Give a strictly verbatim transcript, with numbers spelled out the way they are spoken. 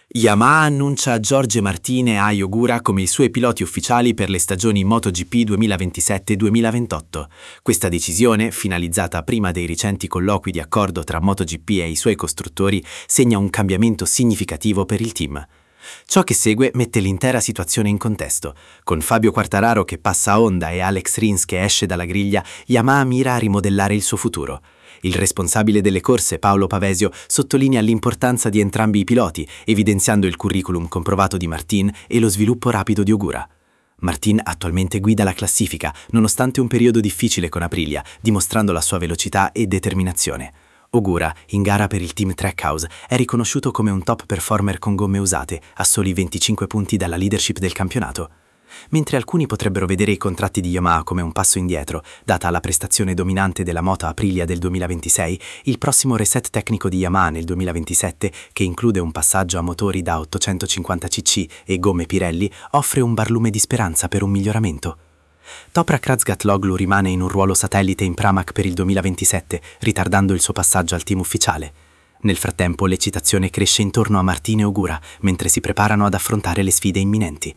Yamaha annuncia Jorge Martin e Ai Ogura come i suoi piloti ufficiali per le stagioni MotoGP duemilaventisette duemilaventotto. Questa decisione, finalizzata prima dei recenti colloqui di accordo tra MotoGP e i suoi costruttori, segna un cambiamento significativo per il team. Ciò che segue mette l'intera situazione in contesto. Con Fabio Quartararo che passa a Honda e Alex Rins che esce dalla griglia, Yamaha mira a rimodellare il suo futuro. Il responsabile delle corse, Paolo Pavesio, sottolinea l'importanza di entrambi i piloti, evidenziando il curriculum comprovato di Martin e lo sviluppo rapido di Ogura. Martin attualmente guida la classifica, nonostante un periodo difficile con Aprilia, dimostrando la sua velocità e determinazione. Ogura, in gara per il team Trackhouse, è riconosciuto come un top performer con gomme usate, a soli venticinque punti dalla leadership del campionato. Mentre alcuni potrebbero vedere i contratti di Yamaha come un passo indietro, data la prestazione dominante della moto Aprilia del duemilaventisei, il prossimo reset tecnico di Yamaha nel duemilaventisette, che include un passaggio a motori da ottocentocinquanta cc e gomme Pirelli, offre un barlume di speranza per un miglioramento. Toprak Razgatlioglu rimane in un ruolo satellite in Pramac per il duemilaventisette, ritardando il suo passaggio al team ufficiale. Nel frattempo l'eccitazione cresce intorno a Martin e Ogura, mentre si preparano ad affrontare le sfide imminenti.